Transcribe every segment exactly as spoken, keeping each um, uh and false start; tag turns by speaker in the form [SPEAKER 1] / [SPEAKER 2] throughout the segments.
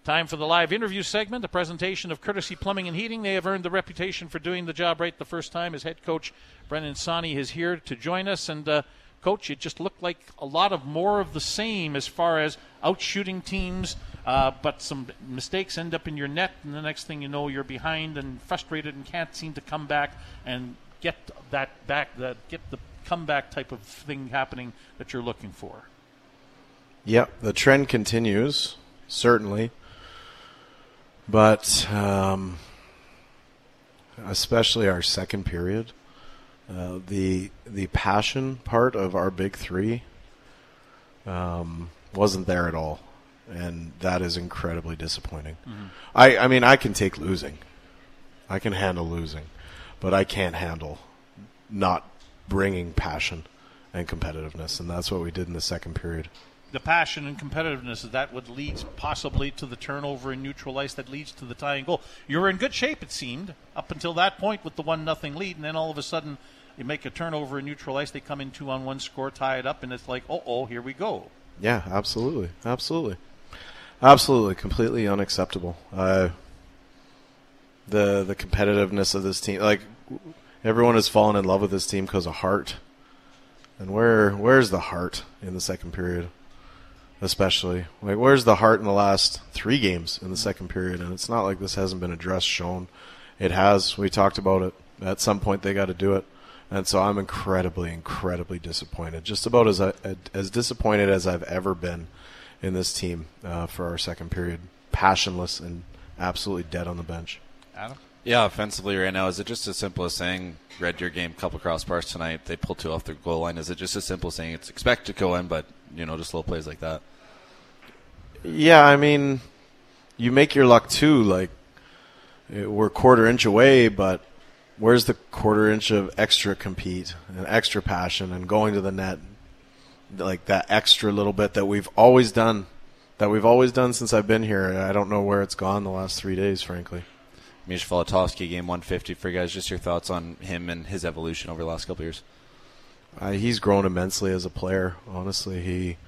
[SPEAKER 1] Time for the live interview segment, a presentation of Courtesy Plumbing and Heating. They have earned the reputation for doing the job right the first time. As head coach Brendan Sawney is here to join us. And, uh, Coach, it just looked like a lot of more of the same as far as outshooting teams, uh, but some mistakes end up in your net, and the next thing you know, you're behind and frustrated and can't seem to come back and get that back, that get the comeback type of thing happening that you're looking for.
[SPEAKER 2] Yeah, the trend continues, certainly. But um, especially our second period, uh, the the passion part of our big three um, wasn't there at all, and that is incredibly disappointing. Mm-hmm. I, I mean, I can take losing. I can handle losing, but I can't handle not bringing passion and competitiveness, and that's what we did in the second period.
[SPEAKER 1] The passion and competitiveness, is that what leads possibly to the turnover in neutral ice that leads to the tying goal? You were in good shape, it seemed, up until that point with the one nothing lead, and then all of a sudden you make a turnover in neutral ice, they come in two on one, score, tie it up, and it's like, oh, here we go.
[SPEAKER 2] Yeah, absolutely. Absolutely. Absolutely. Completely unacceptable. Uh, the the competitiveness of this team, like, everyone has fallen in love with this team because of heart. And where where's the heart in the second period? Especially, like, where's the heart in the last three games in the second period? And it's not like this hasn't been addressed, shown. It has. We talked about it. At some point, they got to do it. And so I'm incredibly, incredibly disappointed. Just about as as disappointed as I've ever been in this team uh, for our second period. Passionless and absolutely dead on the bench.
[SPEAKER 1] Adam?
[SPEAKER 3] Yeah, offensively right now, is it just as simple as saying, read your game, couple crossbars tonight, they pull two off their goal line? Is it just as simple as saying it's expected to go in, but, you know, just little plays like that?
[SPEAKER 2] Yeah, I mean, you make your luck too. Like, we're quarter inch away, but where's the quarter inch of extra compete and extra passion and going to the net? Like that extra little bit that we've always done, that we've always done since I've been here. I don't know where it's gone the last three days, frankly.
[SPEAKER 3] Mish Volatovsky, game one fifty for you guys. Just your thoughts on him and his evolution over the last couple of years.
[SPEAKER 2] Uh, he's grown immensely as a player, honestly. He,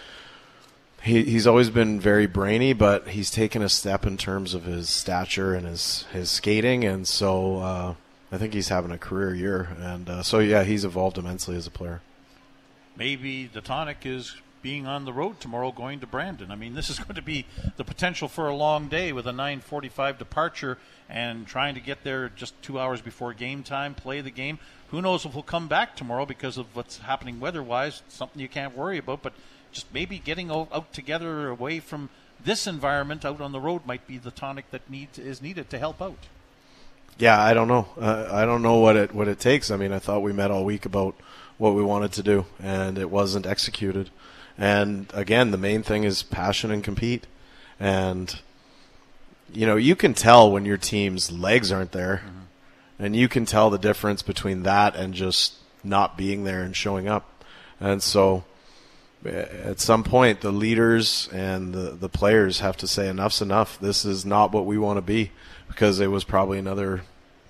[SPEAKER 2] he He's always been very brainy, but he's taken a step in terms of his stature and his, his skating, and so uh, I think he's having a career year. And uh, so, yeah, he's evolved immensely as a player.
[SPEAKER 1] Maybe the tonic is being on the road tomorrow going to Brandon. I mean, this is going to be the potential for a long day with a nine forty-five departure and trying to get there just two hours before game time, play the game. Who knows if we'll come back tomorrow because of what's happening weather-wise, something you can't worry about, but just maybe getting out together away from this environment out on the road might be the tonic that needs is needed to help out.
[SPEAKER 2] Yeah, I don't know. Uh, I don't know what it what it takes. I mean, I thought we met all week about what we wanted to do, and it wasn't executed. And again, the main thing is passion and compete. And, you know, you can tell when your team's legs aren't there. Mm-hmm. And you can tell the difference between that and just not being there and showing up. And so at some point, the leaders and the, the players have to say enough's enough. This is not what we want to be, because it was probably another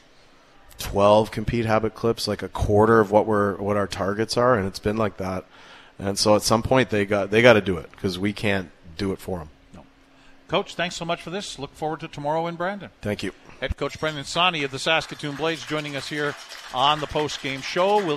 [SPEAKER 2] twelve compete habit clips, like a quarter of what we're what our targets are, and it's been like that. And so at some point they got they got to do it, because we can't do it for them.
[SPEAKER 1] No. Coach, thanks so much for this. Look forward to tomorrow in Brandon.
[SPEAKER 2] Thank you.
[SPEAKER 1] Head coach Brendan Sawney of the Saskatoon Blades joining us here on the post-game show. We'll